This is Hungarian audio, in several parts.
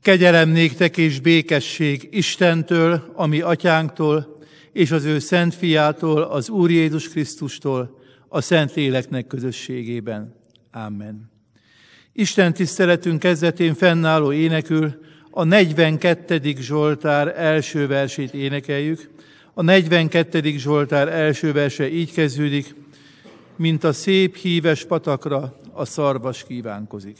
Kegyelem néktek és békesség Istentől, a mi atyánktól, és az ő szent fiától, az Úr Jézus Krisztustól, a Szentléleknek közösségében. Amen. Isten tiszteletünk kezdetén fennálló énekül a 42. Zsoltár első versét énekeljük. A 42. Zsoltár első verse így kezdődik: mint a szép híves patakra a szarvas kívánkozik.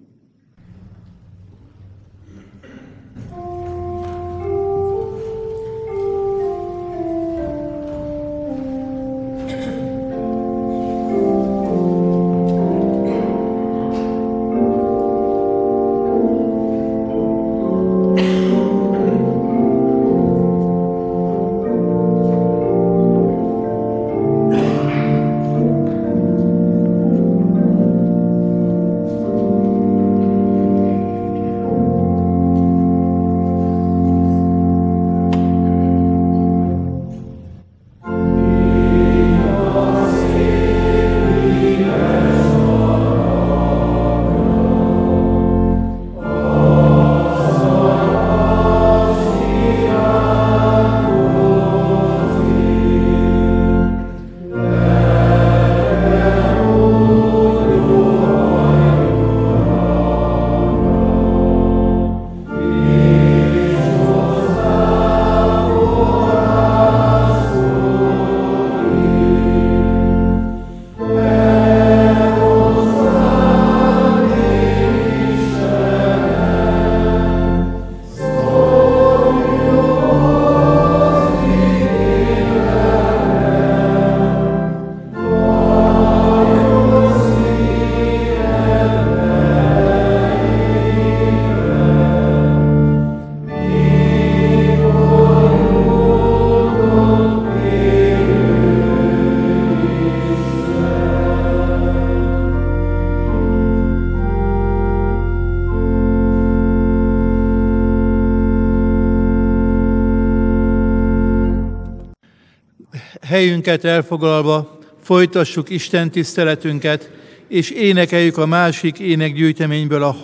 Helyünket elfoglalva folytassuk Isten tiszteletünket, és énekeljük a másik énekgyűjteményből a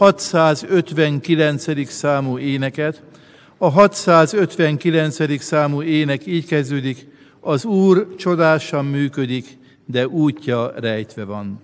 659. számú éneket. A 659. számú ének így kezdődik: az Úr csodásan működik, de útja rejtve van.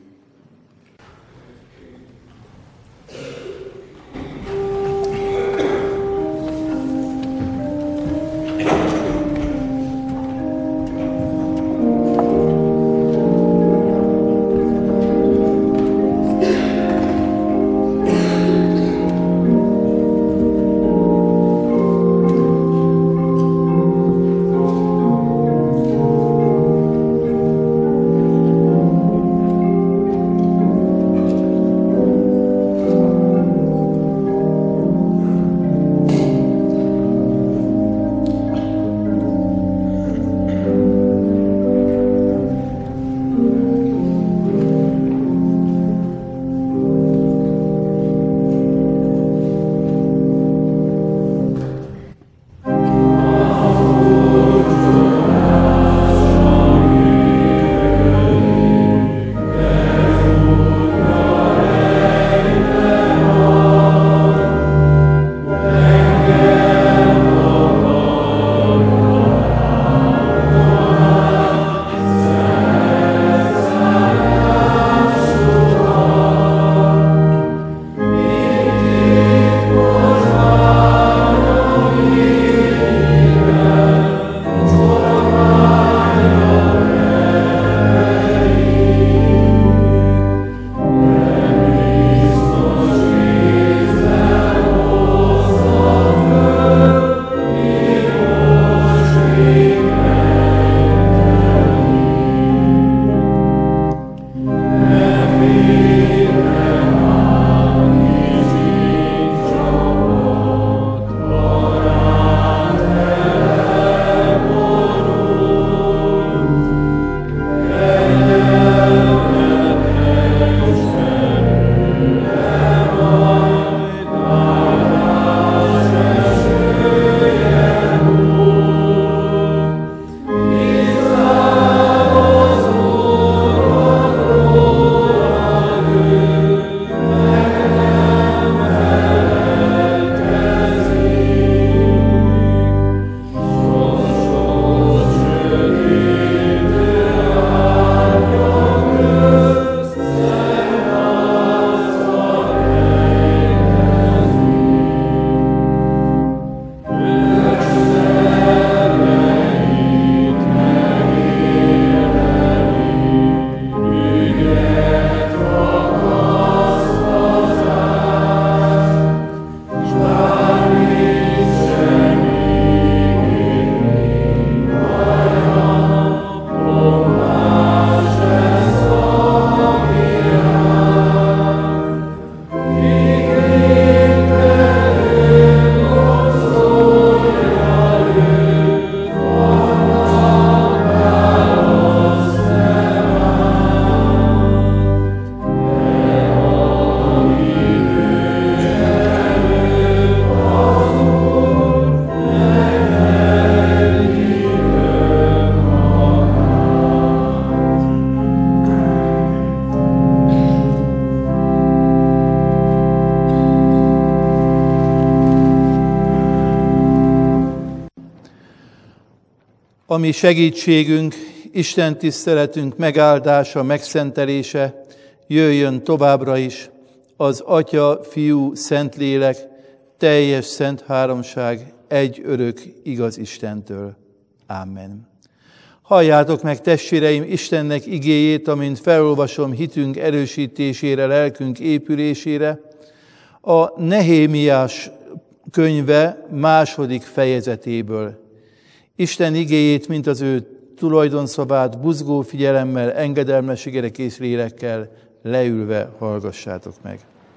Ami segítségünk, Isten tiszteletünk megáldása, megszentelése jöjjön továbbra is az Atya, Fiú, Szentlélek, teljes szent háromság, egy örök igaz Istentől. Amen. Halljátok meg, testvéreim, Istennek igéjét, amint felolvasom hitünk erősítésére, lelkünk épülésére, a Nehémiás könyve 2. fejezetéből. Isten igéjét, mint az ő tulajdonszavát buzgó figyelemmel, engedelmességére kész lélekkel leülve hallgassátok meg.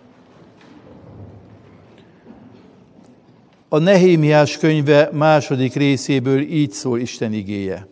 A Nehémiás könyve 2. részéből így szól Isten igéje.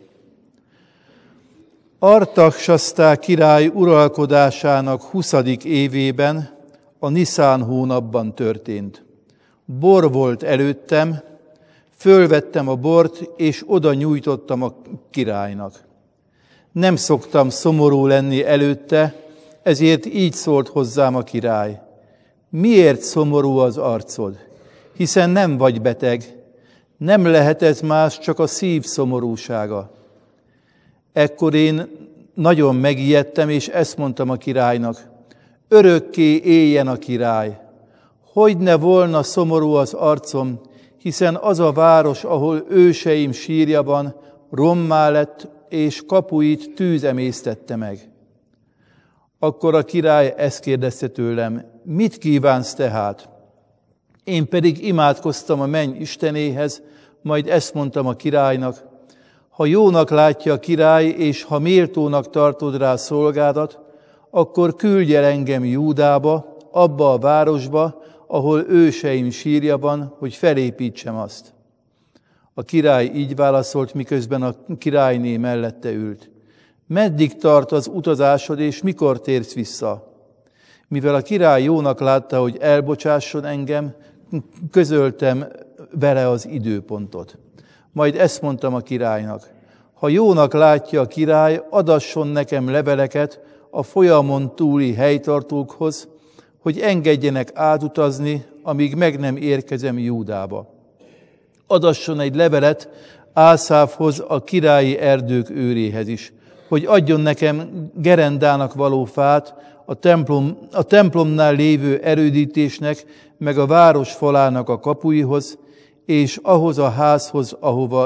Artaxsasztá király uralkodásának 20. évében, a Niszán hónapban történt. Bor volt előttem, fölvettem a bort, és oda nyújtottam a királynak. Nem szoktam szomorú lenni előtte, ezért így szólt hozzám a király. Miért szomorú az arcod? Hiszen nem vagy beteg. Nem lehet ez más, csak a szív szomorúsága. Ekkor én nagyon megijedtem, és ezt mondtam a királynak. Örökké éljen a király. Hogy ne volna szomorú az arcom, hiszen az a város, ahol őseim sírja van, rommá lett, és kapuit tűz emésztette meg. Akkor a király ezt kérdezte tőlem, mit kívánsz tehát? Én pedig imádkoztam a menny Istenéhez, majd ezt mondtam a királynak, ha jónak látja a király, és ha méltónak tartod rá szolgádat, akkor küldj el engem Júdába, abba a városba, ahol őseim sírja van, hogy felépítsem azt. A király így válaszolt, miközben a királyné mellette ült. Meddig tart az utazásod, és mikor térsz vissza? Mivel a király jónak látta, hogy elbocsásson engem, közöltem vele az időpontot. Majd ezt mondtam a királynak. Ha jónak látja a király, adasson nekem leveleket a folyamon túli helytartókhoz, hogy engedjenek átutazni, amíg meg nem érkezem Júdába. Adasson egy levelet Ászávhoz, a királyi erdők őréhez is, hogy adjon nekem gerendának való fát a templomnál lévő erődítésnek, meg a város falának a kapuihoz, és ahhoz a házhoz,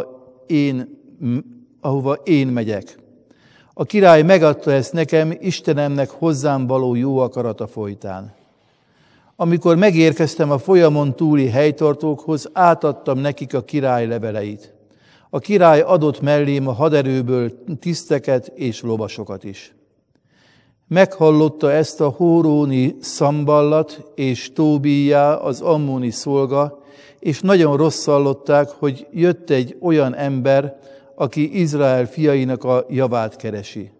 ahova én megyek. A király megadta ezt nekem Istenemnek hozzám való jó akarata folytán. Amikor megérkeztem a folyamon túli helytartókhoz, átadtam nekik a király leveleit. A király adott mellém a haderőből tiszteket és lovasokat is. Meghallotta ezt a hóróni Szamballat és Tóbíjá, az ammóni szolga, és nagyon rosszallották, hogy jött egy olyan ember, aki Izrael fiainak a javát keresi.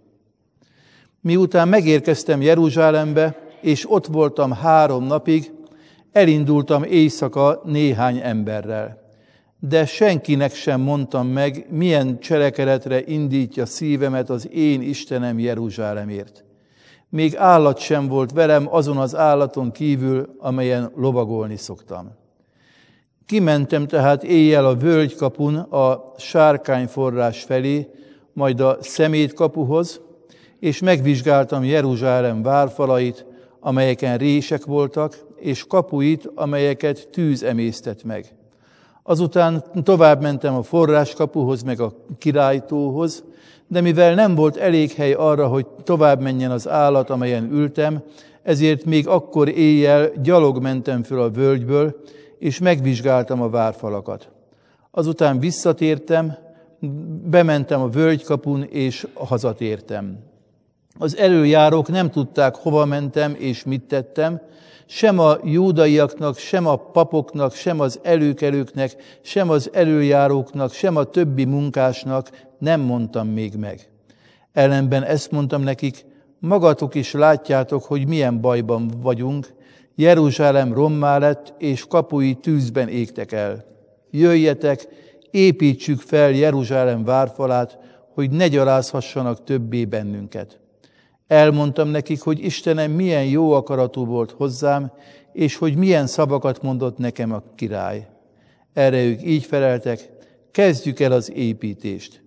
Miután megérkeztem Jeruzsálembe, és ott voltam 3 napig, elindultam éjszaka néhány emberrel. De senkinek sem mondtam meg, milyen cselekedetre indítja szívemet az én Istenem Jeruzsálemért. Még állat sem volt velem azon az állaton kívül, amelyen lovagolni szoktam. Kimentem tehát éjjel a völgykapun a sárkányforrás felé, majd a szemétkapuhoz, és megvizsgáltam Jeruzsálem várfalait, amelyeken rések voltak, és kapuit, amelyeket tűz emésztett meg. Azután tovább mentem a forráskapuhoz, meg a királytóhoz, de mivel nem volt elég hely arra, hogy tovább menjen az állat, amelyen ültem, ezért még akkor éjjel gyalog mentem föl a völgyből, és megvizsgáltam a várfalakat. Azután visszatértem, bementem a völgykapun, és hazatértem. Az elöljárók nem tudták, hova mentem és mit tettem, sem a júdaiaknak, sem a papoknak, sem az előkelőknek, sem az elöljáróknak, sem a többi munkásnak nem mondtam még meg. Ellenben ezt mondtam nekik, magatok is látjátok, hogy milyen bajban vagyunk, Jeruzsálem rommá lett, és kapui tűzben égtek el. Jöjjetek, építsük fel Jeruzsálem várfalát, hogy ne gyalázhassanak többé bennünket. Elmondtam nekik, hogy Istenem milyen jó akaratú volt hozzám, és hogy milyen szavakat mondott nekem a király. Erre ők így feleltek, kezdjük el az építést.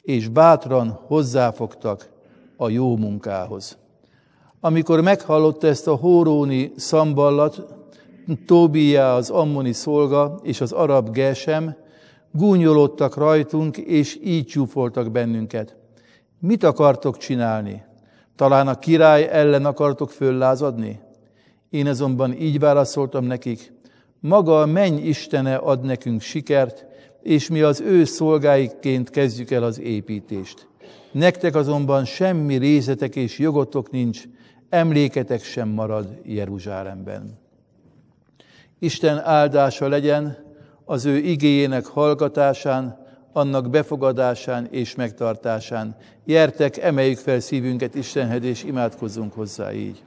és bátran hozzáfogtak a jó munkához. Amikor meghallotta ezt a hóróni Szamballat, Tóbiá az ammoni szolga és az arab Gesem, gúnyolódtak rajtunk, és így csúfoltak bennünket. Mit akartok csinálni? Talán a király ellen akartok föllázadni? Én azonban így válaszoltam nekik, maga a menny Istene ad nekünk sikert, és mi az ő szolgáikként kezdjük el az építést. Nektek azonban semmi részetek és jogotok nincs, emléketek sem marad Jeruzsálemben. Isten áldása legyen az ő igéjének hallgatásán, annak befogadásán és megtartásán. Gyertek, emeljük fel szívünket Istenhez, és imádkozzunk hozzá így.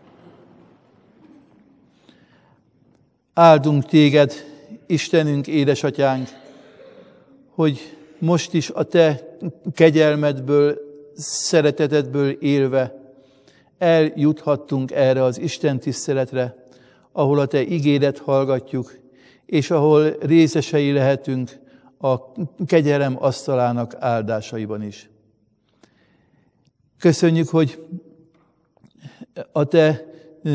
Áldunk téged, Istenünk, édesatyánk, hogy most is a te kegyelmedből, szeretetedből élve eljuthattunk erre az Isten tiszteletre, ahol a te igédet hallgatjuk, és ahol részesei lehetünk a kegyelem asztalának áldásaiban is. Köszönjük, hogy a te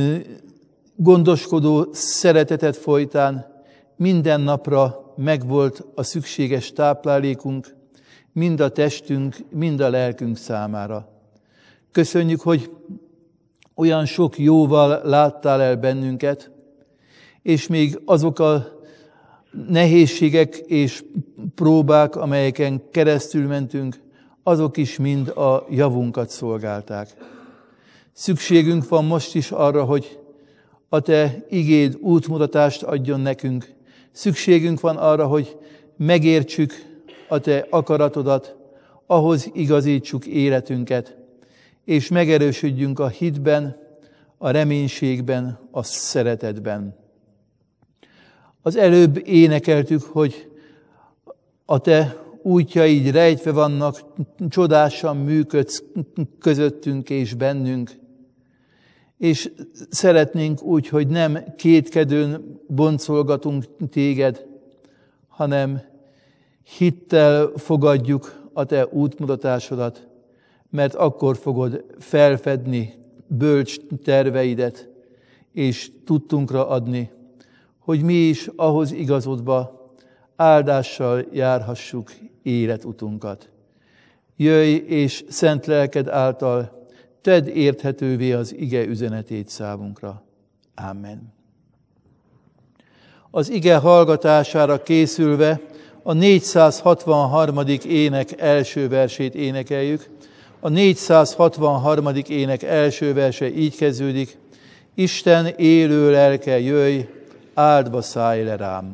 gondoskodó szereteted folytán minden napra megvolt a szükséges táplálékunk, mind a testünk, mind a lelkünk számára. Köszönjük, hogy olyan sok jóval láttál el bennünket, és még azok a nehézségek és próbák, amelyeken keresztül mentünk, azok is mind a javunkat szolgálták. Szükségünk van most is arra, hogy a te igéd útmutatást adjon nekünk. Szükségünk van arra, hogy megértsük a te akaratodat, ahhoz igazítsuk életünket, és megerősödjünk a hitben, a reménységben, a szeretetben. Az előbb énekeltük, hogy a te útjaid rejtve vannak, csodásan működsz közöttünk és bennünk, és szeretnénk úgy, hogy nem kétkedőn boncolgatunk téged, hanem hittel fogadjuk a te útmutatásodat, mert akkor fogod felfedni bölcs terveidet, és tudtunkra adni, hogy mi is ahhoz igazodva áldással járhassuk életutunkat. Jöjj, és szent lelked által tedd érthetővé az ige üzenetét számunkra. Amen. Az ige hallgatására készülve a 463. ének első versét énekeljük. A 463. ének első verse így kezdődik: Isten élő lelke, jöjj, áldva szállj le rám.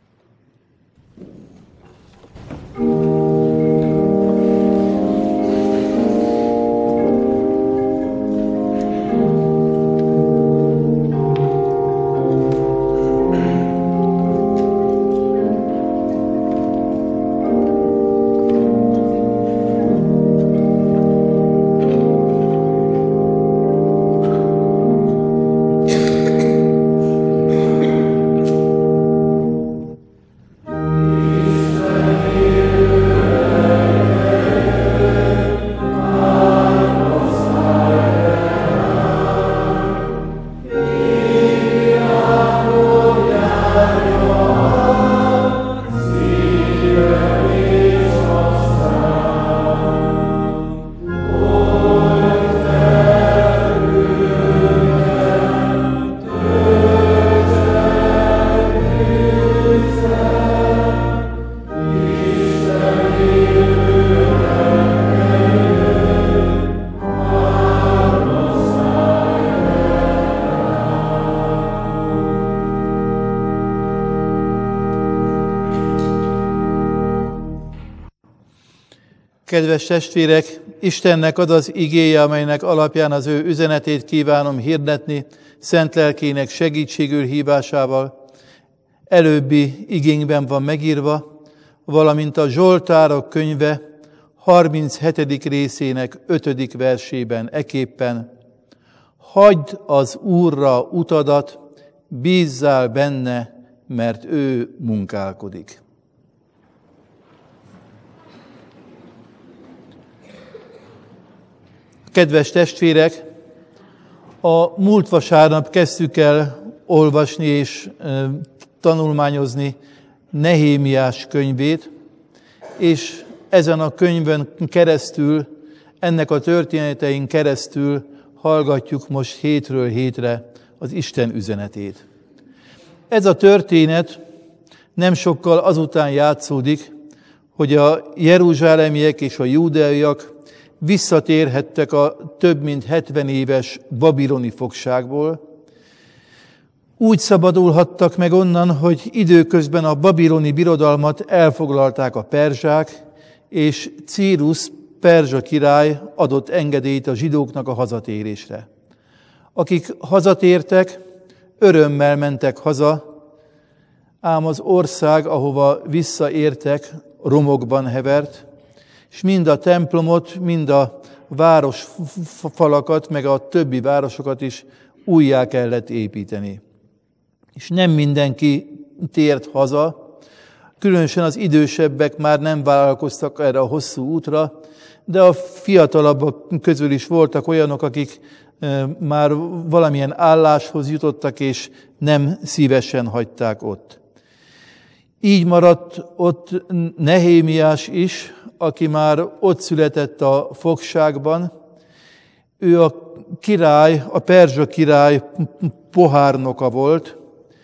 Kedves testvérek, Istennek ad az igéje, amelynek alapján az ő üzenetét kívánom hirdetni, szent lelkének segítségül hívásával. Előbbi igénkben van megírva, valamint a Zsoltárok könyve 37. részének 5. versében eképpen: hagyd az Úrra utadat, bízzál benne, mert ő munkálkodik. Kedves testvérek, a múlt vasárnap kezdtük el olvasni és tanulmányozni Nehémiás könyvét, és ezen a könyvön keresztül, ennek a történetein keresztül hallgatjuk most hétről hétre az Isten üzenetét. Ez a történet nem sokkal azután játszódik, hogy a jeruzsálemiek és a júdeaiak visszatérhettek a több mint 70 éves babiloni fogságból. Úgy szabadulhattak meg onnan, hogy időközben a babiloni birodalmat elfoglalták a perzsák, és Círus perzsa király adott engedélyt a zsidóknak a hazatérésre. Akik hazatértek, örömmel mentek haza, ám az ország, ahova visszaértek, romokban hevert, és mind a templomot, mind a városfalakat, meg a többi városokat is újjá kellett építeni. És nem mindenki tért haza, különösen az idősebbek már nem vállalkoztak erre a hosszú útra, de a fiatalabbak közül is voltak olyanok, akik már valamilyen álláshoz jutottak, és nem szívesen hagyták ott. Így maradt ott Nehémiás is, aki már ott született a fogságban. Ő a király, a perzsa király pohárnoka volt.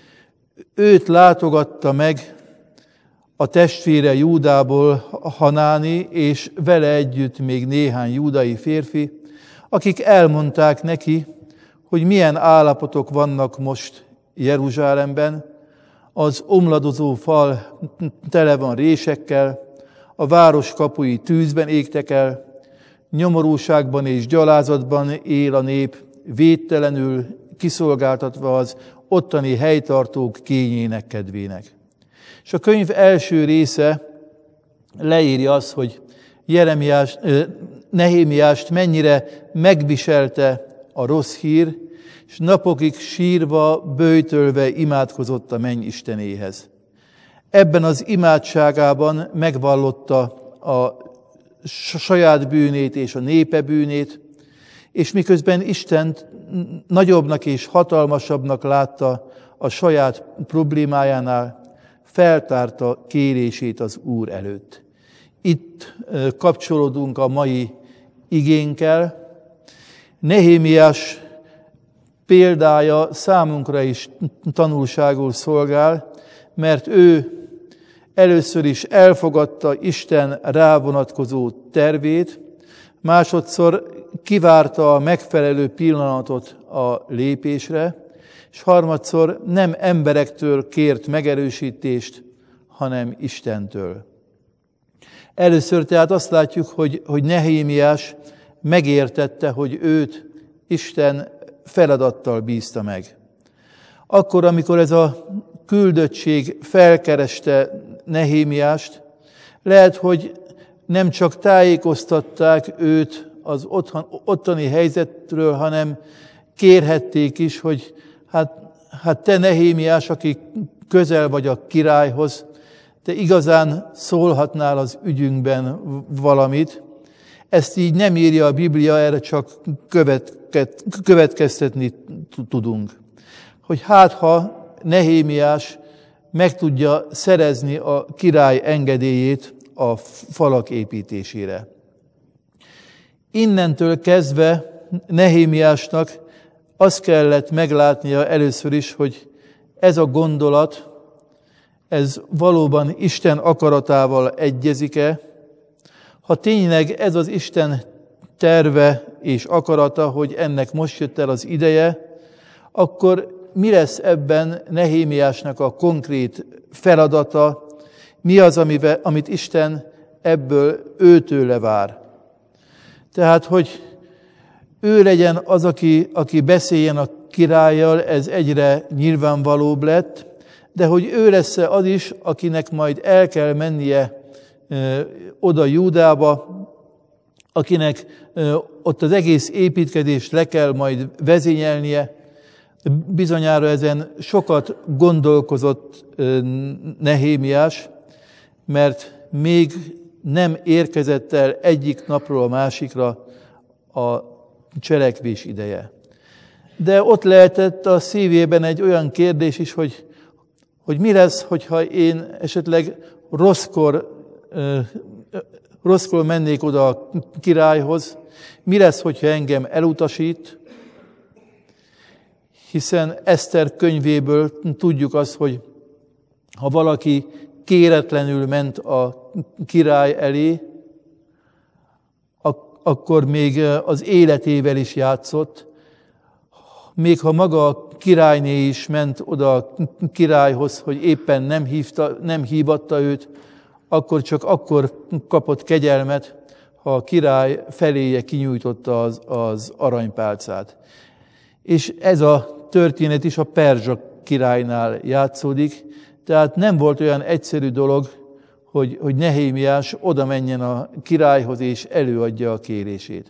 Őt látogatta meg a testvére Júdából Hanáni, és vele együtt még néhány júdai férfi, akik elmondták neki, hogy milyen állapotok vannak most Jeruzsálemben. Az omladozó fal tele van résekkel, a város kapui tűzben égtek el, nyomorúságban és gyalázatban él a nép, védtelenül kiszolgáltatva az ottani helytartók kényének kedvének. És a könyv első része leírja azt, hogy Nehémiást mennyire megviselte a rossz hír, és napokig sírva, böjtölve imádkozott a menny Istenéhez. Ebben az imádságában megvallotta a saját bűnét és a népe bűnét, és miközben Istent nagyobbnak és hatalmasabbnak látta a saját problémájánál, feltárta kérését az Úr előtt. Itt kapcsolódunk a mai igénkkel. Nehémiás példája számunkra is tanulságul szolgál, mert ő először is elfogadta Isten rávonatkozó tervét, másodszor kivárta a megfelelő pillanatot a lépésre, és harmadszor nem emberektől kért megerősítést, hanem Istentől. Először tehát azt látjuk, hogy Nehémiás megértette, hogy őt Isten feladattal bízta meg. Akkor, amikor ez a küldöttség felkereste Nehémiást, lehet, hogy nem csak tájékoztatták őt az ottani helyzetről, hanem kérhették is, hogy hát te Nehémiás, aki közel vagy a királyhoz, te igazán szólhatnál az ügyünkben valamit. Ezt így nem írja a Biblia, erre csak következtetni tudunk. Hogy ha Nehémiás meg tudja szerezni a király engedélyét a falak építésére. Innentől kezdve Nehémiásnak azt kellett meglátnia először is, hogy ez a gondolat, ez valóban Isten akaratával egyezik-e. Ha tényleg ez az Isten terve és akarata, hogy ennek most jött el az ideje, akkor mi lesz ebben Nehémiásnak a konkrét feladata, mi az, amit Isten ebből őtőle vár. Tehát, hogy ő legyen az, aki beszéljen a királlyal, ez egyre nyilvánvalóbb lett, de hogy ő lesz az is, akinek majd el kell mennie oda Júdába, akinek ott az egész építkezést le kell majd vezényelnie. Bizonyára ezen sokat gondolkozott Nehémiás, mert még nem érkezett el egyik napról a másikra a cselekvés ideje. De ott lehetett a szívében egy olyan kérdés is, hogy mi lesz, hogyha én esetleg rosszkor mennék oda a királyhoz, mi lesz, hogyha engem elutasít, hiszen Eszter könyvéből tudjuk azt, hogy ha valaki kéretlenül ment a király elé, akkor még az életével is játszott, még ha maga a királyné is ment oda a királyhoz, hogy éppen nem hívatta őt, akkor csak akkor kapott kegyelmet, ha a király feléje kinyújtotta az aranypálcát. És ez a történet is a perzsa királynál játszódik, tehát nem volt olyan egyszerű dolog, hogy Nehémiás oda menjen a királyhoz és előadja a kérését.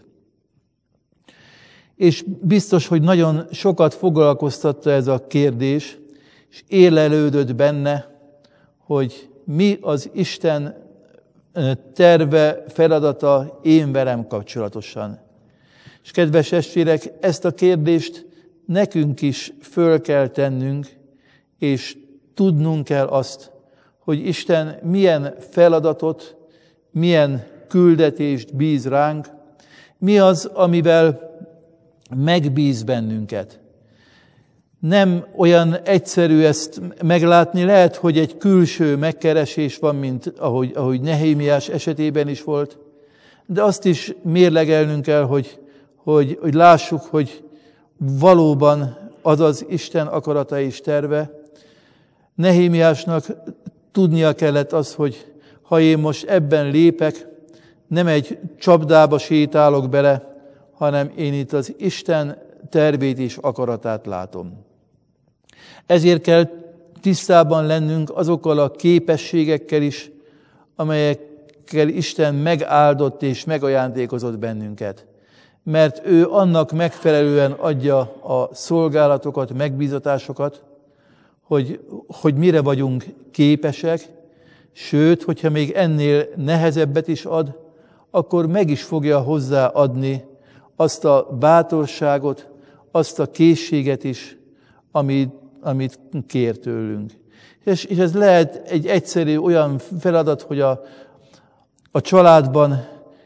És biztos, hogy nagyon sokat foglalkoztatta ez a kérdés, és élelődött benne, hogy mi az Isten terve, feladata én velem kapcsolatosan. És kedves testvérek, ezt a kérdést nekünk is föl kell tennünk, és tudnunk kell azt, hogy Isten milyen feladatot, milyen küldetést bíz ránk, mi az, amivel megbíz bennünket. Nem olyan egyszerű ezt meglátni, lehet, hogy egy külső megkeresés van, mint ahogy Nehémiás esetében is volt, de azt is mérlegelnünk kell, hogy lássuk, hogy valóban az az Isten akarata és terve. Nehémiásnak tudnia kellett az, hogy ha én most ebben lépek, nem egy csapdába sétálok bele, hanem én itt az Isten tervét és akaratát látom. Ezért kell tisztában lennünk azokkal a képességekkel is, amelyekkel Isten megáldott és megajándékozott bennünket. Mert ő annak megfelelően adja a szolgálatokat, megbízatásokat, hogy mire vagyunk képesek, sőt, hogyha még ennél nehezebbet is ad, akkor meg is fogja hozzá adni azt a bátorságot, azt a készséget is, amit kér tőlünk. És ez lehet egy egyszerű olyan feladat, hogy a családban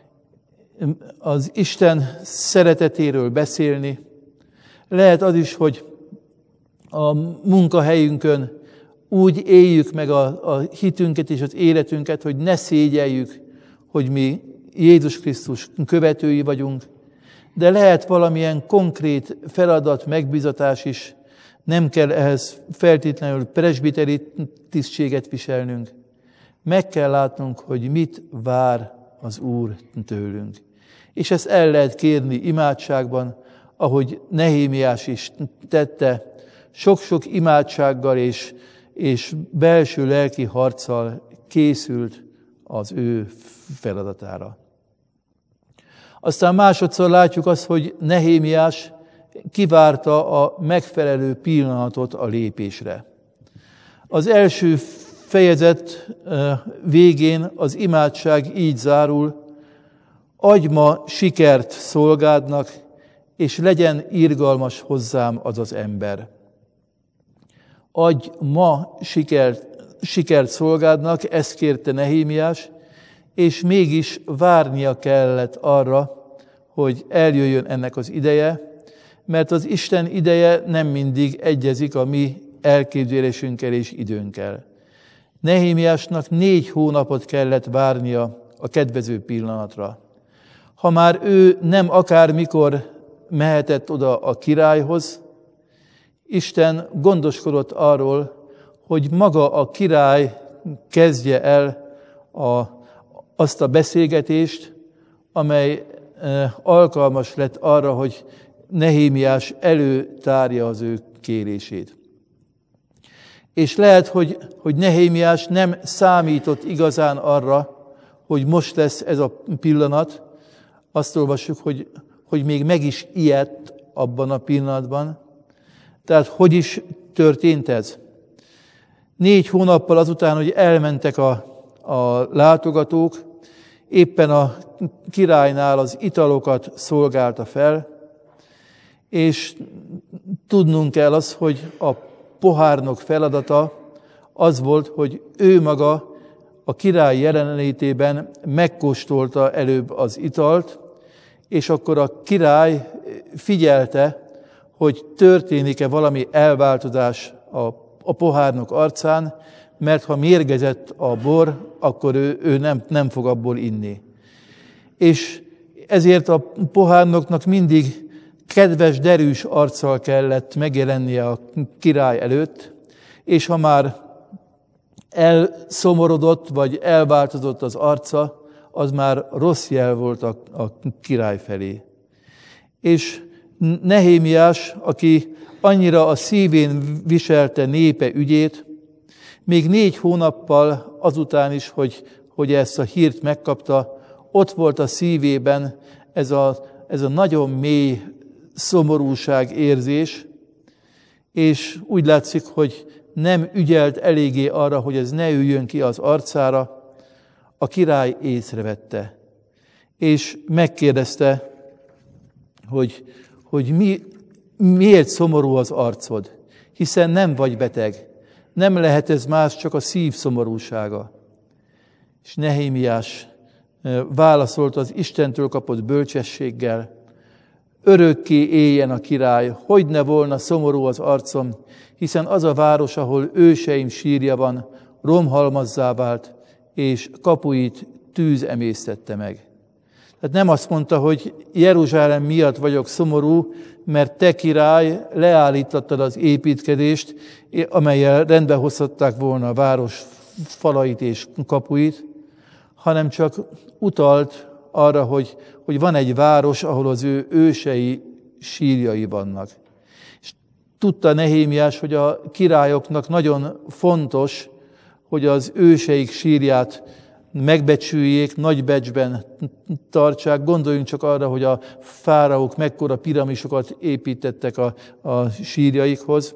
az Isten szeretetéről beszélni. Lehet az is, hogy a munkahelyünkön úgy éljük meg a hitünket és az életünket, hogy ne szégyeljük, hogy mi Jézus Krisztus követői vagyunk, de lehet valamilyen konkrét feladat, megbízatás is, nem kell ehhez feltétlenül presbiteri tisztséget viselnünk. Meg kell látnunk, hogy mit vár az Úr tőlünk. És ezt el lehet kérni imádságban, ahogy Nehémiás is tette, sok-sok imádsággal és belső lelki harccal készült az ő feladatára. Aztán másodszor látjuk azt, hogy Nehémiás kivárta a megfelelő pillanatot a lépésre. Az első fejezet végén az imádság így zárul: adj ma sikert szolgádnak, és legyen irgalmas hozzám az az ember. Adj ma sikert szolgádnak, ezt kérte Nehémiás, és mégis várnia kellett arra, hogy eljöjjön ennek az ideje, mert az Isten ideje nem mindig egyezik a mi elképzelésünkkel és időnkkel. Nehémiásnak 4 hónapot kellett várnia a kedvező pillanatra. Ha már ő nem akármikor mehetett oda a királyhoz, Isten gondoskodott arról, hogy maga a király kezdje el azt a beszélgetést, amely alkalmas lett arra, hogy Nehémiás előtárja az ő kérését. És lehet, hogy Nehémiás nem számított igazán arra, hogy most lesz ez a pillanat. Azt olvassuk, hogy még meg is ijedt abban a pillanatban. Tehát hogy is történt ez? 4 hónappal azután, hogy elmentek a látogatók, éppen a királynál az italokat szolgálta fel, És tudnunk kell az, hogy a pohárnok feladata az volt, hogy ő maga a király jelenlétében megkóstolta előbb az italt, és akkor a király figyelte, hogy történik-e valami elváltozás a pohárnok arcán, mert ha mérgezett a bor, akkor ő nem fog abból inni. És ezért a pohárnoknak mindig kedves, derűs arccal kellett megjelennie a király előtt, és ha már elszomorodott, vagy elváltozott az arca, az már rossz jel volt a király felé. És Nehémiás, aki annyira a szívén viselte népe ügyét, még 4 hónappal azután is, hogy ezt a hírt megkapta, ott volt a szívében ez a nagyon mély szomorúság érzés, és úgy látszik, hogy nem ügyelt eléggé arra, hogy ez ne üljön ki az arcára. A király észrevette, és megkérdezte, hogy miért szomorú az arcod, hiszen nem vagy beteg. Nem lehet ez más, csak a szív szomorúsága. És Nehémiás válaszolt az Istentől kapott bölcsességgel: örökké éljen a király, hogy ne volna szomorú az arcom, hiszen az a város, ahol őseim sírja van, romhalmazzá vált, és kapuit tűz emésztette meg. Tehát nem azt mondta, hogy Jeruzsálem miatt vagyok szomorú, mert te, király, leállítottad az építkezést, amellyel rendbe hozhatták volna a város falait és kapuit, hanem csak utalt arra, hogy van egy város, ahol az ő ősei sírjai vannak. És tudta Nehémiás, hogy a királyoknak nagyon fontos, hogy az őseik sírját megbecsüljék, nagy becsben tartsák. Gondoljunk csak arra, hogy a fáraók mekkora piramisokat építettek a sírjaikhoz,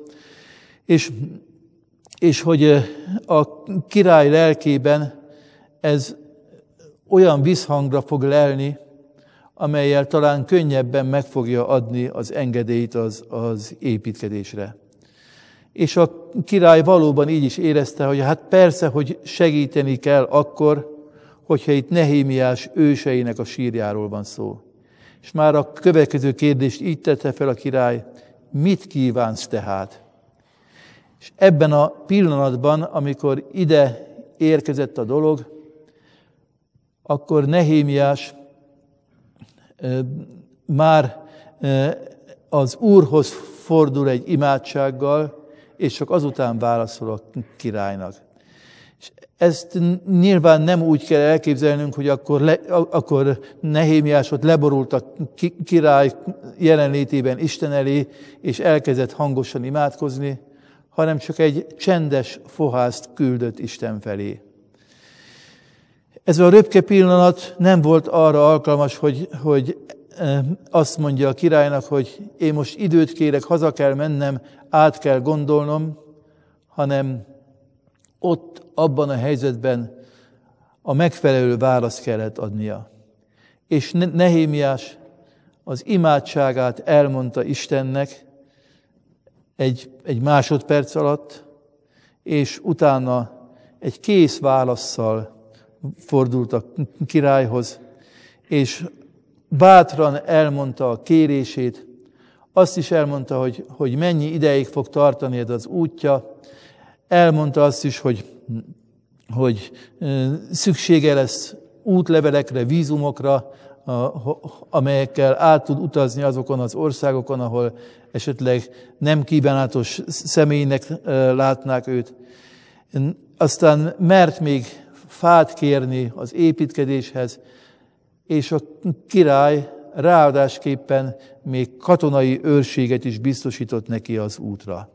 és hogy a király lelkében ez olyan visszhangra fog lelni, amellyel talán könnyebben meg fogja adni az engedélyt az építkezésre. És a király valóban így is érezte, hogy hát persze, hogy segíteni kell akkor, hogyha itt Nehémiás őseinek a sírjáról van szó. És már a következő kérdést így tette fel a király: mit kívánsz tehát? És ebben a pillanatban, amikor ide érkezett a dolog, akkor Nehémiás már az Úrhoz fordul egy imádsággal, és csak azután válaszol a királynak. És ezt nyilván nem úgy kell elképzelnünk, hogy akkor Nehémiás ott leborult a király jelenlétében Isten elé, és elkezdett hangosan imádkozni, hanem csak egy csendes fohászt küldött Isten felé. Ez a röpke pillanat nem volt arra alkalmas, hogy azt mondja a királynak, hogy én most időt kérek, haza kell mennem, át kell gondolnom, hanem ott, abban a helyzetben a megfelelő választ kellett adnia. És Nehémiás az imádságát elmondta Istennek egy másodperc alatt, és utána egy kész válasszal fordult a királyhoz, és bátran elmondta a kérését, azt is elmondta, hogy mennyi ideig fog tartani ez az útja, elmondta azt is, hogy szüksége lesz útlevelekre, vízumokra, amelyekkel át tud utazni azokon az országokon, ahol esetleg nem kívánatos személynek látnák őt. Aztán mert még fát kérni az építkezéshez, és a király ráadásképpen még katonai őrséget is biztosított neki az útra.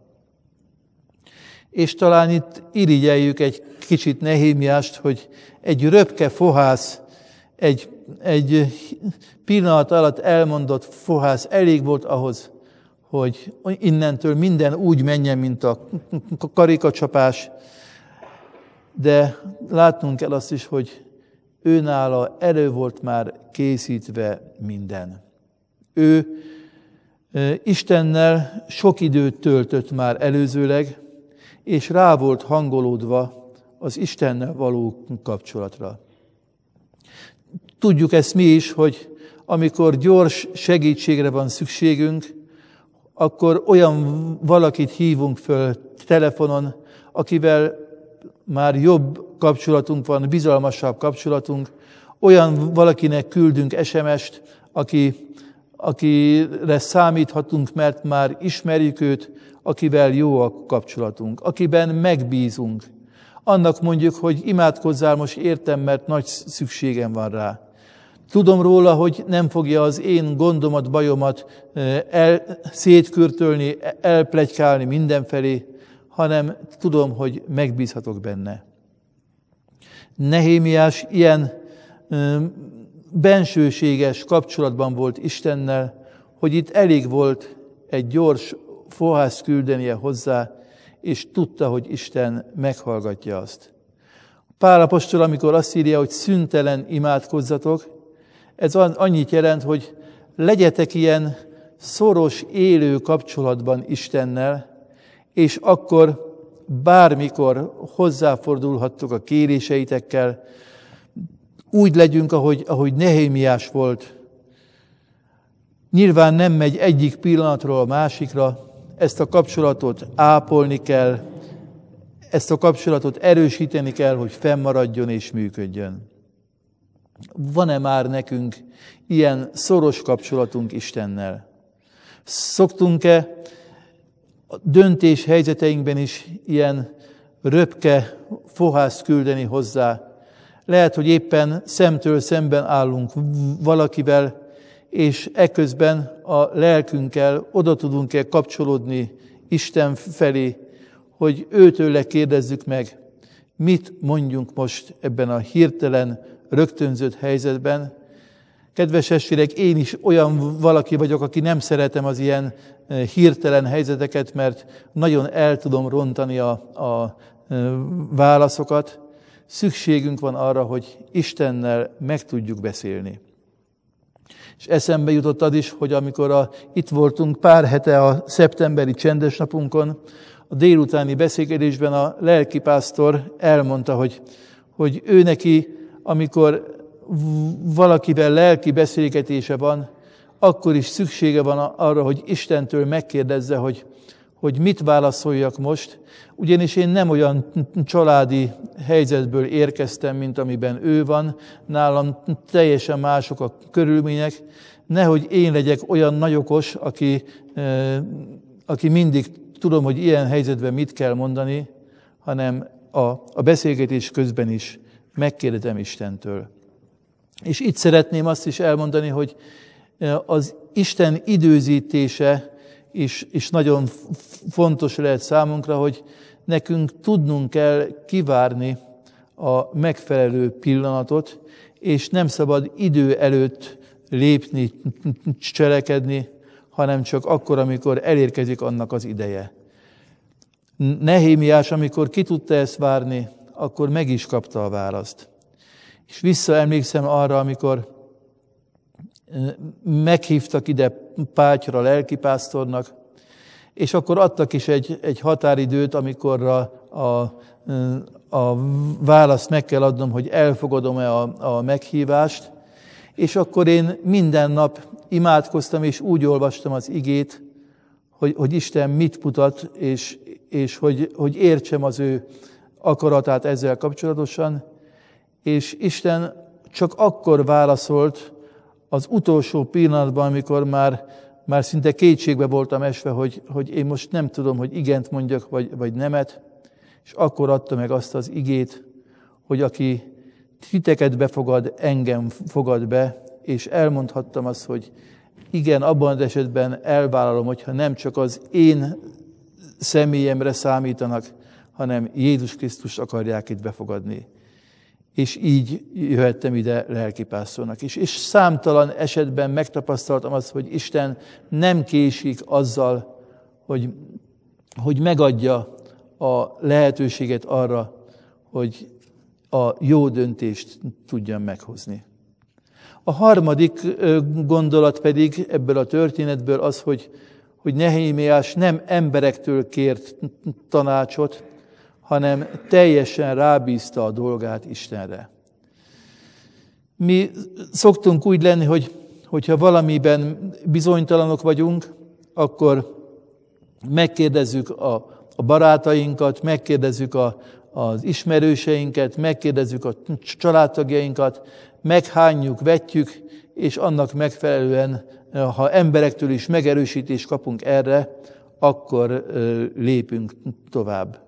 És talán itt irigyeljük egy kicsit Nehémiást, hogy egy röpke fohász, egy pillanat alatt elmondott fohász elég volt ahhoz, hogy innentől minden úgy menjen, mint a karikacsapás, de látnunk kell azt is, hogy őnála elő volt már készítve minden. Ő Istennel sok időt töltött már előzőleg, és rá volt hangolódva az Istennel való kapcsolatra. Tudjuk ezt mi is, hogy amikor gyors segítségre van szükségünk, akkor olyan valakit hívunk föl telefonon, akivel már jobb kapcsolatunk van, bizalmasabb kapcsolatunk, olyan valakinek küldünk SMS-t, akire számíthatunk, mert már ismerjük őt, akivel jó a kapcsolatunk, akiben megbízunk. Annak mondjuk, hogy imádkozzál most értem, mert nagy szükségem van rá. Tudom róla, hogy nem fogja az én gondomat, bajomat szétkürtölni, elpletykálni mindenfelé, hanem tudom, hogy megbízhatok benne. Nehémiás ilyen bensőséges kapcsolatban volt Istennel, hogy itt elég volt egy gyors fohászt küldenie hozzá, és tudta, hogy Isten meghallgatja azt. Pál apostol, amikor azt írja, hogy szüntelen imádkozzatok, ez annyit jelent, hogy legyetek ilyen szoros, élő kapcsolatban Istennel, és akkor bármikor hozzáfordulhattok a kéréseitekkel, úgy legyünk, ahogy Nehémiás volt. Nyilván nem megy egyik pillanatról a másikra, ezt a kapcsolatot ápolni kell, ezt a kapcsolatot erősíteni kell, hogy fennmaradjon és működjön. Van-e már nekünk ilyen szoros kapcsolatunk Istennel? Szoktunk-e a döntés helyzeteinkben is ilyen röpke fohászt küldeni hozzá? Lehet, hogy éppen szemtől szemben állunk valakivel, és eközben a lelkünkkel oda tudunk-e kapcsolódni Isten felé, hogy őtőle kérdezzük meg, mit mondjunk most ebben a hirtelen, rögtönzött helyzetben. Kedves testvérek, én is olyan valaki vagyok, aki nem szeretem az ilyen hirtelen helyzeteket, mert nagyon el tudom rontani a válaszokat. Szükségünk van arra, hogy Istennel meg tudjuk beszélni. És eszembe jutott az is, hogy amikor itt voltunk pár hete a szeptemberi csendes napunkon, a délutáni beszélgetésben a lelkipásztor elmondta, hogy ő neki, amikor valakivel lelki beszélgetése van, akkor is szüksége van arra, hogy Istentől megkérdezze, hogy mit válaszoljak most, ugyanis én nem olyan családi helyzetből érkeztem, mint amiben ő van, nálam teljesen mások a körülmények, nehogy én legyek olyan nagyokos, aki mindig tudom, hogy ilyen helyzetben mit kell mondani, hanem a beszélgetés közben is megkérdezem Istentől. És itt szeretném azt is elmondani, hogy az Isten időzítése is nagyon fontos lehet számunkra, hogy nekünk tudnunk kell kivárni a megfelelő pillanatot, és nem szabad idő előtt lépni, cselekedni, hanem csak akkor, amikor elérkezik annak az ideje. Nehémiás, amikor ki tudta ezt várni, akkor meg is kapta a választ. És visszaemlékszem arra, amikor meghívtak ide Pátyra lelkipásztornak, és akkor adtak is egy határidőt, amikor a választ meg kell adnom, hogy elfogadom-e a meghívást, és akkor én minden nap imádkoztam, és úgy olvastam az igét, hogy Isten mit mutat, és hogy értsem az ő akaratát ezzel kapcsolatosan, és Isten csak akkor válaszolt az utolsó pillanatban, amikor már szinte kétségbe voltam esve, hogy én most nem tudom, hogy igent mondjak, vagy nemet, és akkor adta meg azt az igét, hogy aki titeket befogad, engem fogad be, és elmondhattam azt, hogy igen, abban az esetben elvállalom, hogyha nem csak az én személyemre számítanak, hanem Jézus Krisztust akarják itt befogadni. És így jöhettem ide lelkipásztornak is. És számtalan esetben megtapasztaltam azt, hogy Isten nem késik azzal, hogy megadja a lehetőséget arra, hogy a jó döntést tudjam meghozni. A harmadik gondolat pedig ebből a történetből az, hogy Nehémiás nem emberektől kért tanácsot, hanem teljesen rábízta a dolgát Istenre. Mi szoktunk úgy lenni, hogyha valamiben bizonytalanok vagyunk, akkor megkérdezzük a barátainkat, megkérdezzük az ismerőseinket, megkérdezzük a családtagjainkat, meghányjuk, vetjük, és annak megfelelően, ha emberektől is megerősítést kapunk erre, akkor lépünk tovább.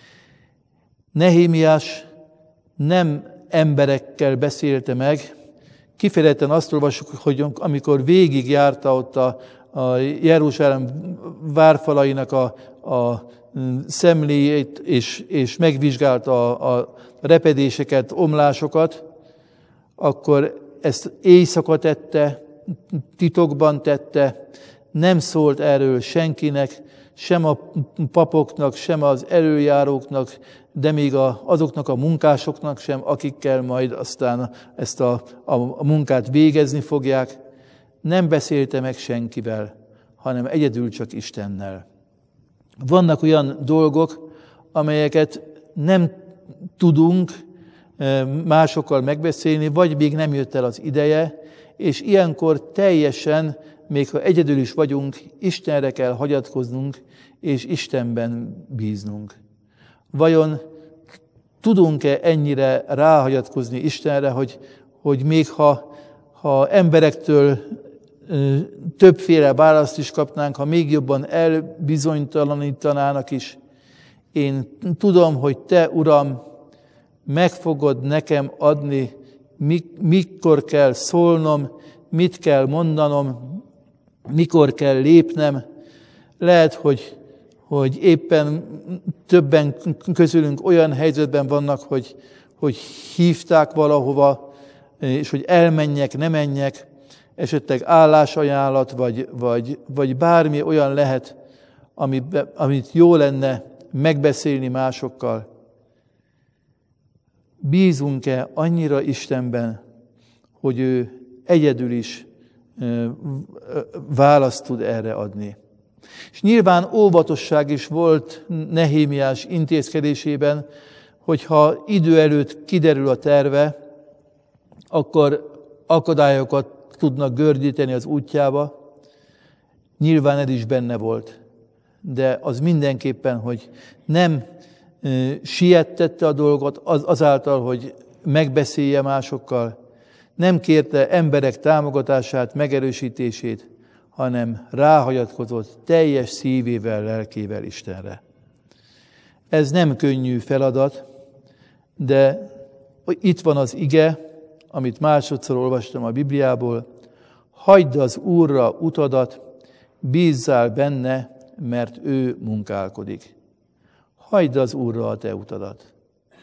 Nehémiás nem emberekkel beszélte meg, kifejezetten azt olvassuk, hogy amikor végigjárta ott a Jeruzsálem várfalainak a szemléjét, és megvizsgálta a repedéseket, omlásokat, akkor ezt éjszaka tette, titokban tette, nem szólt erről senkinek, sem a papoknak, sem az elöljáróknak, de még azoknak a munkásoknak sem, akikkel majd aztán ezt a munkát végezni fogják. Nem beszélte meg senkivel, hanem egyedül csak Istennel. Vannak olyan dolgok, amelyeket nem tudunk másokkal megbeszélni, vagy még nem jött el az ideje, és ilyenkor teljesen, még ha egyedül is vagyunk, Istenre kell hagyatkoznunk, és Istenben bíznunk. Vajon tudunk-e ennyire ráhagyatkozni Istenre, hogy még ha emberektől többféle választ is kapnánk, ha még jobban elbizonytalanítanának is, én tudom, hogy Te, Uram, meg fogod nekem adni, mikor kell szólnom, mit kell mondanom, mikor kell lépnem. Lehet, hogy éppen többen közülünk olyan helyzetben vannak, hogy hívták valahova, és hogy elmenjek, ne menjek, esetleg állásajánlat, vagy bármi olyan lehet, amit jó lenne megbeszélni másokkal. Bízunk-e annyira Istenben, hogy ő egyedül is választ tud erre adni? És nyilván óvatosság is volt Nehémiás intézkedésében, hogyha idő előtt kiderül a terve, akkor akadályokat tudnak gördíteni az útjába. Nyilván ez is benne volt. De az mindenképpen, hogy nem siettette a dolgot azáltal, hogy megbeszélje másokkal, nem kérte emberek támogatását, megerősítését, hanem ráhagyatkozott teljes szívével, lelkével Istenre. Ez nem könnyű feladat, de itt van az ige, amit másodszor olvastam a Bibliából: hagyd az Úrra utadat, bízzál benne, mert ő munkálkodik. Hagyd az Úrra a te utadat.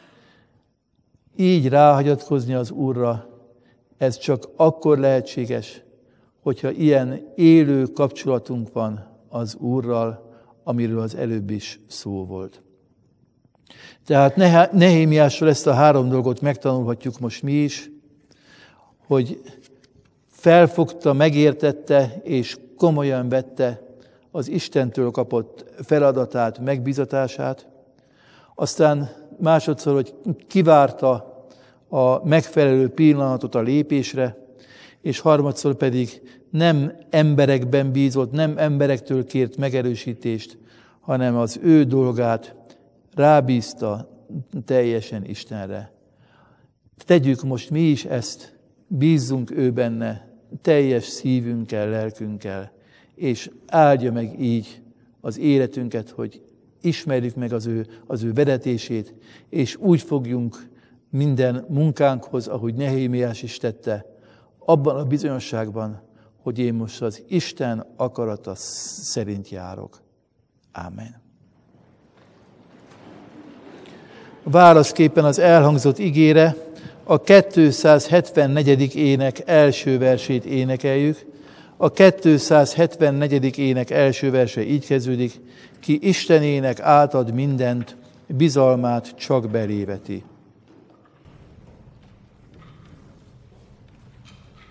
Így ráhagyatkozni az Úrra, ez csak akkor lehetséges, hogyha ilyen élő kapcsolatunk van az Úrral, amiről az előbb is szó volt. Tehát Nehémiásról ezt a 3 dolgot megtanulhatjuk most mi is, hogy felfogta, megértette és komolyan vette az Istentől kapott feladatát, megbízatását. Aztán másodszor, hogy kivárta a megfelelő pillanatot a lépésre, és harmadszor pedig nem emberekben bízott, nem emberektől kért megerősítést, hanem az ő dolgát rábízta teljesen Istenre. Tegyük most mi is ezt, bízzunk ő benne, teljes szívünkkel, lelkünkkel, és áldja meg így az életünket, hogy ismerjük meg az ő vezetését, és úgy fogjunk minden munkánkhoz, ahogy Nehémiás is tette, abban a bizonyosságban, hogy én most az Isten akarata szerint járok. Ámen. Válaszképpen az elhangzott igére a 274. ének első versét énekeljük. A 274. ének első verse így kezdődik: ki Istenének átad mindent, bizalmát csak beléveti.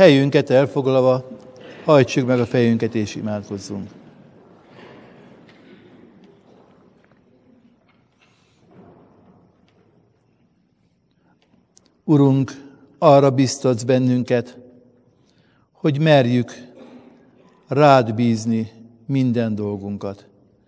helyünket elfoglalva hajtsuk meg a fejünket és imádkozzunk. Urunk, arra biztatsz bennünket, hogy merjük rád bízni minden dolgunkat.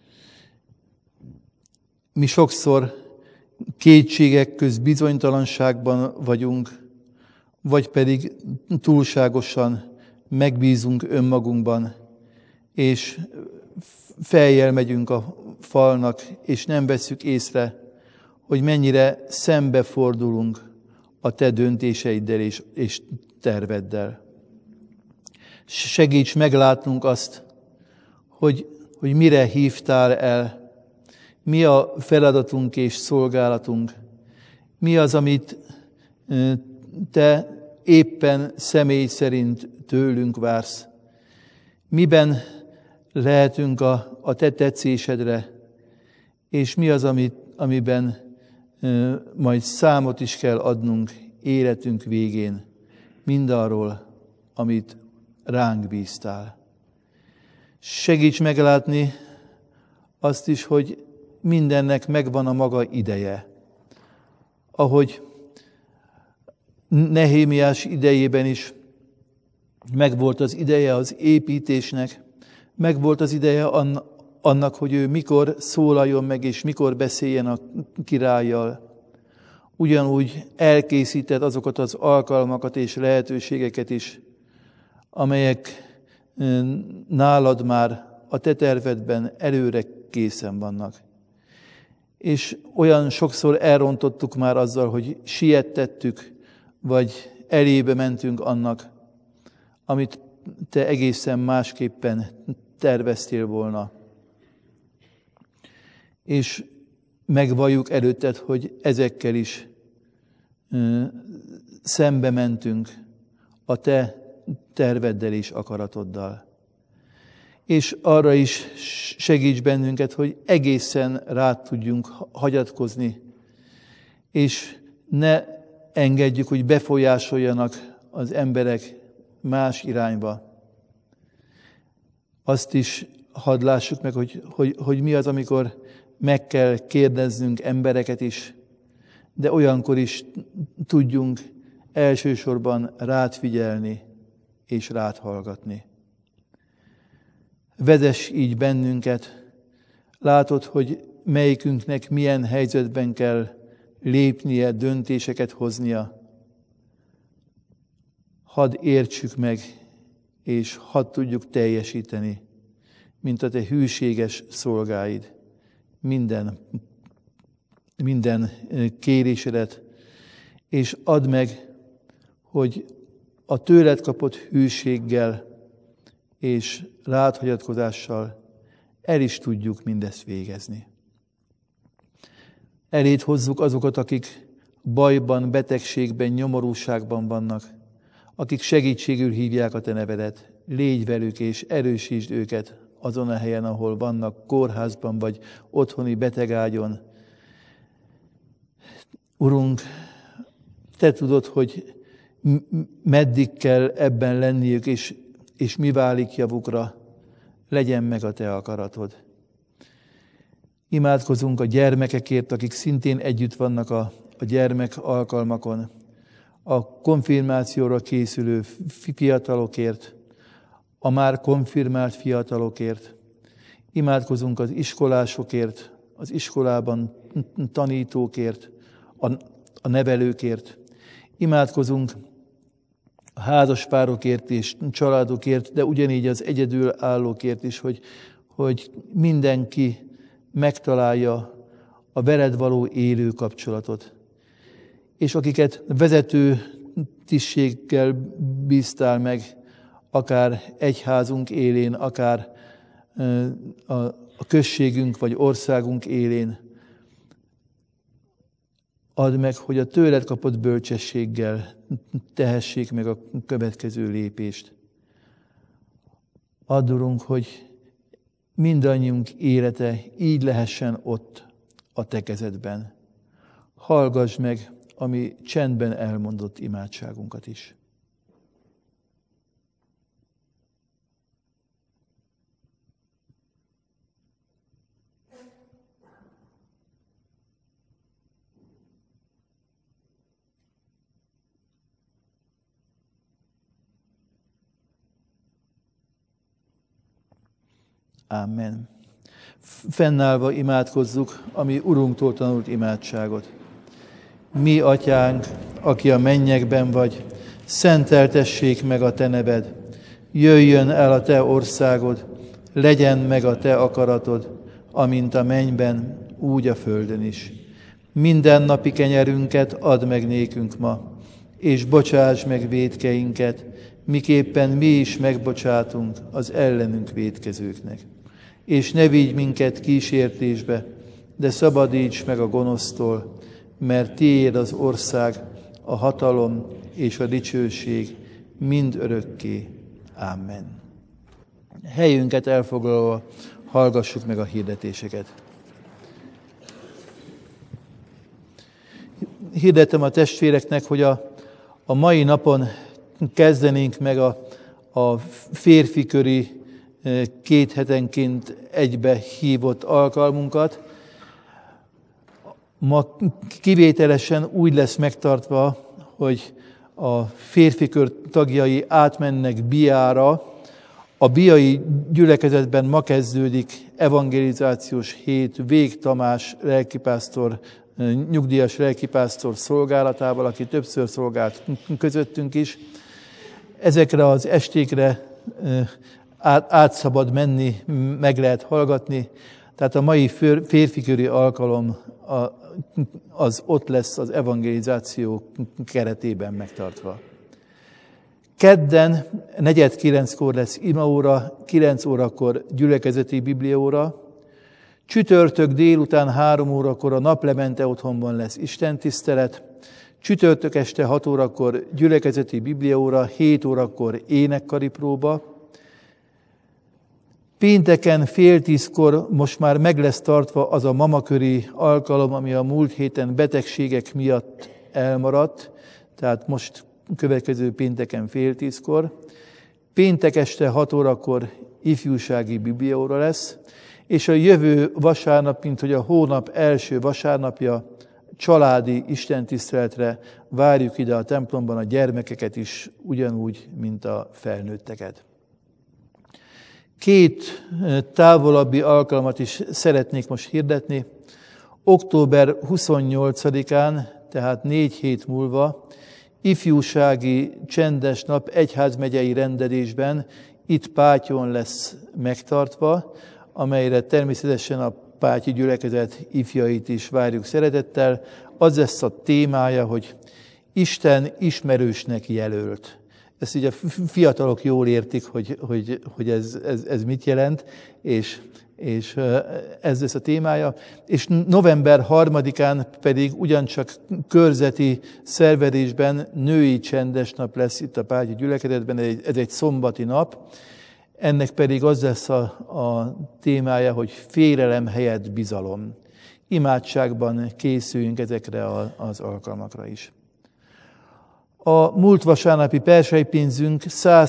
Mi sokszor kétségek közt bizonytalanságban vagyunk, vagy pedig túlságosan megbízunk önmagunkban, és fejjel megyünk a falnak, és nem vesszük észre, hogy mennyire szembefordulunk a te döntéseiddel és terveddel. Segíts meglátnunk azt, hogy mire hívtál el, mi a feladatunk és szolgálatunk, mi az, amit te éppen személy szerint tőlünk vársz. Miben lehetünk a te tetszésedre, és mi az, amiben majd számot is kell adnunk életünk végén, mindarról, amit ránk bíztál. Segíts meglátni azt is, hogy mindennek megvan a maga ideje. Ahogy Nehémiás idejében is megvolt az ideje az építésnek, megvolt az ideje annak, hogy ő mikor szólaljon meg, és mikor beszéljen a királlyal. Ugyanúgy elkészíted azokat az alkalmakat és lehetőségeket is, amelyek nálad már a te tervedben előre készen vannak. És olyan sokszor elrontottuk már azzal, hogy siettettük, vagy elébe mentünk annak, amit te egészen másképpen terveztél volna. És megvalljuk előtted, hogy ezekkel is szembe mentünk a te terveddel és akaratoddal. És arra is segíts bennünket, hogy egészen rád tudjunk hagyatkozni, és ne engedjük, hogy befolyásoljanak az emberek más irányba. Azt is hadd lássuk meg, hogy mi az, amikor meg kell kérdeznünk embereket is, de olyankor is tudjunk elsősorban rád figyelni és rád hallgatni. Vezess így bennünket, látod, hogy melyikünknek milyen helyzetben kell lépnie, döntéseket hoznia. Hadd értsük meg, és hadd tudjuk teljesíteni, mint a te hűséges szolgáid, minden kérésedet, és add meg, hogy a tőled kapott hűséggel és rád hagyatkozással el is tudjuk mindezt végezni. Eléd hozzuk azokat, akik bajban, betegségben, nyomorúságban vannak, akik segítségül hívják a te nevedet. Légy velük és erősítsd őket azon a helyen, ahol vannak, kórházban vagy otthoni betegágyon. Urunk, te tudod, hogy meddig kell ebben lenniük, és mi válik javukra, legyen meg a te akaratod. Imádkozunk a gyermekekért, akik szintén együtt vannak a gyermek alkalmakon, a konfirmációra készülő fiatalokért, a már konfirmált fiatalokért. Imádkozunk az iskolásokért, az iskolában tanítókért, a nevelőkért. Imádkozunk a házaspárokért és családokért, de ugyanígy az egyedülállókért is, hogy mindenki megtalálja a veled való élő kapcsolatot. És akiket vezető tisztséggel bíztál meg, akár egyházunk élén, akár a községünk vagy országunk élén, add meg, hogy a tőled kapott bölcsességgel tehessék meg a következő lépést. Add, Urunk, hogy mindannyiunk élete így lehessen ott a te kezedben. Hallgass meg a mi csendben elmondott imádságunkat is. Amen. Fennállva imádkozzuk a mi Urunktól tanult imádságot. Mi, Atyánk, aki a mennyekben vagy, szenteltessék meg a Te neved. Jöjjön el a Te országod, legyen meg a Te akaratod, amint a mennyben, úgy a földön is. Minden napi kenyerünket add meg nékünk ma, és bocsáss meg vétkeinket, miképpen mi is megbocsátunk az ellenünk vétkezőknek. És ne vigy minket kísértésbe, de szabadíts meg a gonosztól, mert Tiéd az ország, a hatalom és a dicsőség mind örökké. Amen. Helyünket elfoglalva hallgassuk meg a hirdetéseket. Hirdetem a testvéreknek, hogy a mai napon kezdenénk meg a férfiköri 2 hetenként egybe hívott alkalmunkat. Ma kivételesen úgy lesz megtartva, hogy a férfikör tagjai átmennek Biára. A biai gyülekezetben ma kezdődik evangelizációs hét Vég Tamás lelkipásztor, nyugdíjas lelkipásztor szolgálatával, aki többször szolgált közöttünk is. Ezekre az estékre át szabad menni, meg lehet hallgatni. Tehát a mai férfiköri alkalom az ott lesz az evangelizáció keretében megtartva. Kedden 8:45 lesz imaóra, 9 órakor gyülekezeti bibliaóra. Csütörtök délután 3 órakor a Naplemente otthonban lesz istentisztelet. Csütörtök este 6 órakor gyülekezeti bibliaóra, 7 órakor énekkari próba. Pénteken 9:30 most már meg lesz tartva az a mamaköri alkalom, ami a múlt héten betegségek miatt elmaradt, tehát most következő pénteken 9:30. Péntek este 6 órakor ifjúsági bibliaóra lesz, és a jövő vasárnap, mint hogy a hónap első vasárnapja, családi istentiszteletre várjuk ide a templomban a gyermekeket is, ugyanúgy, mint a felnőtteket. 2 távolabbi alkalmat is szeretnék most hirdetni. Október 28-án, tehát 4 hét múlva, ifjúsági csendes nap egyházmegyei rendelésben itt Pátyon lesz megtartva, amelyre természetesen a pátyi gyülekezet ifjait is várjuk szeretettel. Az lesz a témája, hogy Isten ismerősnek jelölt. Ezt így a fiatalok jól értik, hogy ez mit jelent, és ez lesz a témája. És november 3-án pedig ugyancsak körzeti szervezésben női csendes nap lesz itt a pátyi gyülekezetben, ez egy szombati nap. Ennek pedig az lesz a témája, hogy félelem helyett bizalom. Imádságban készüljünk ezekre az alkalmakra is. A múlt vasárnapi persejpénzünk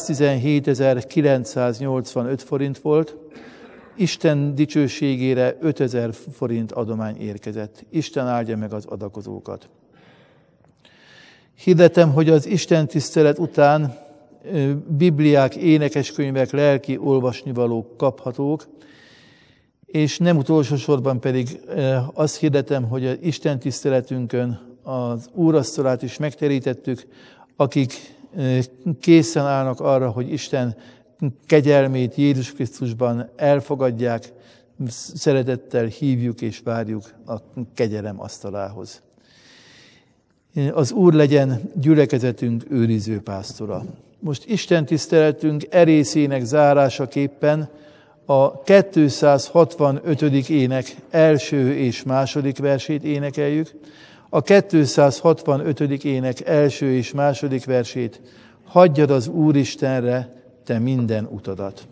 117.985 forint volt, Isten dicsőségére 5000 forint adomány érkezett. Isten áldja meg az adakozókat. Hirdetem, hogy az Isten tisztelet után bibliák, énekeskönyvek, lelki olvasnivalók kaphatók, és nem utolsó sorban pedig azt hirdetem, hogy az Isten tiszteletünkön az úrasztalát is megterítettük, akik készen állnak arra, hogy Isten kegyelmét Jézus Krisztusban elfogadják, szeretettel hívjuk és várjuk a kegyelem asztalához. Az Úr legyen gyülekezetünk őriző pásztora. Most Isten tiszteletünk erészének zárásaképpen a 265. ének első és második versét énekeljük. A 265. ének első és második versét: hagyjad az Úristenre te minden utadat.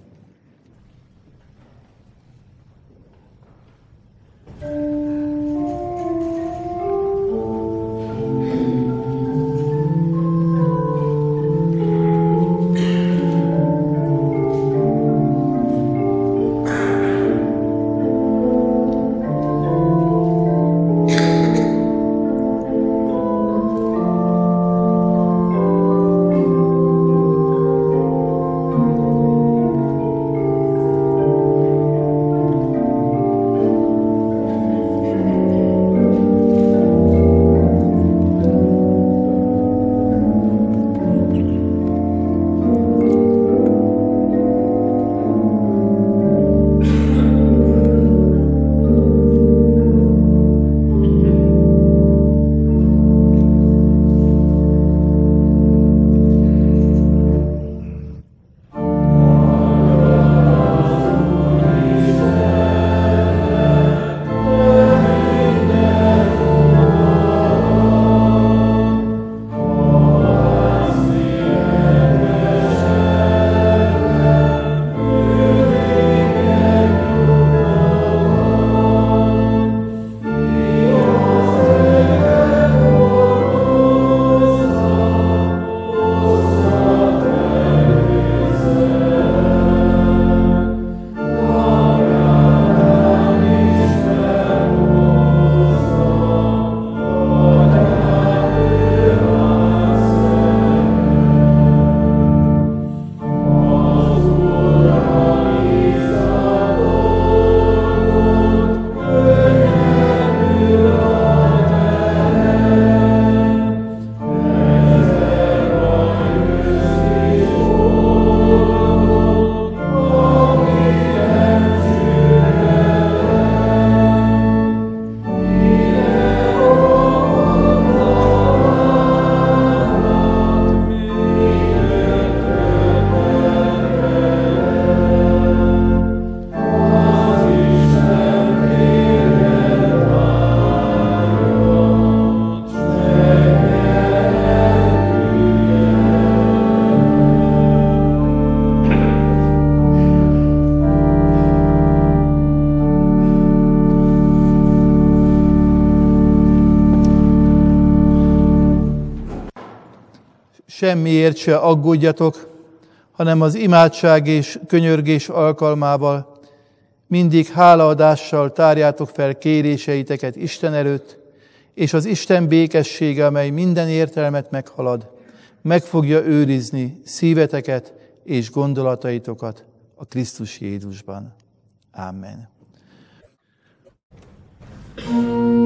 semmiért se aggódjatok, hanem az imádság és könyörgés alkalmával mindig hálaadással tárjátok fel kéréseiteket Isten előtt, és az Isten békessége, amely minden értelmet meghalad, meg fogja őrizni szíveteket és gondolataitokat a Krisztus Jézusban. Amen.